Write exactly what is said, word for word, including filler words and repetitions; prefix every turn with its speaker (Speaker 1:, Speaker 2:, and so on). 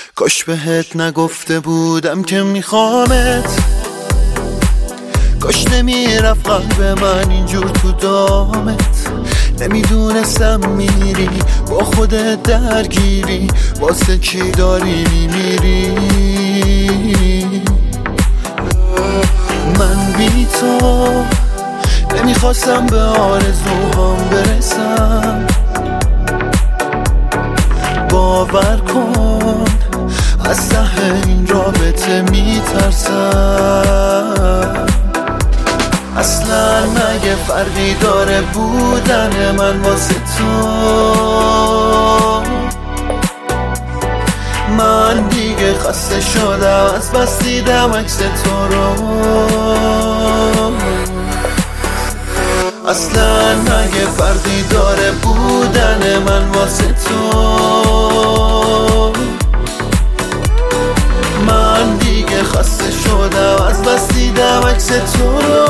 Speaker 1: کاش بهت نگفته بودم که میخوامت، کاش نمیرفت قلب من اینجور تو دامت. نمیدونستم میری با خودت درگیری، واسه کی داری میمیری. من بی تو نمیخواستم به آرزوهام برسم. باور کن از ته این رابطه میترسم. اصلا مگه فرقی داره بودن من واسه تو؟ من دیگه خسته شدم از بس دیدم عکس تو رو. اصلا مگه فرقی داره بودن من واسه تو؟ من دیگه خسته شدم از بس دیدم عکس تو رو.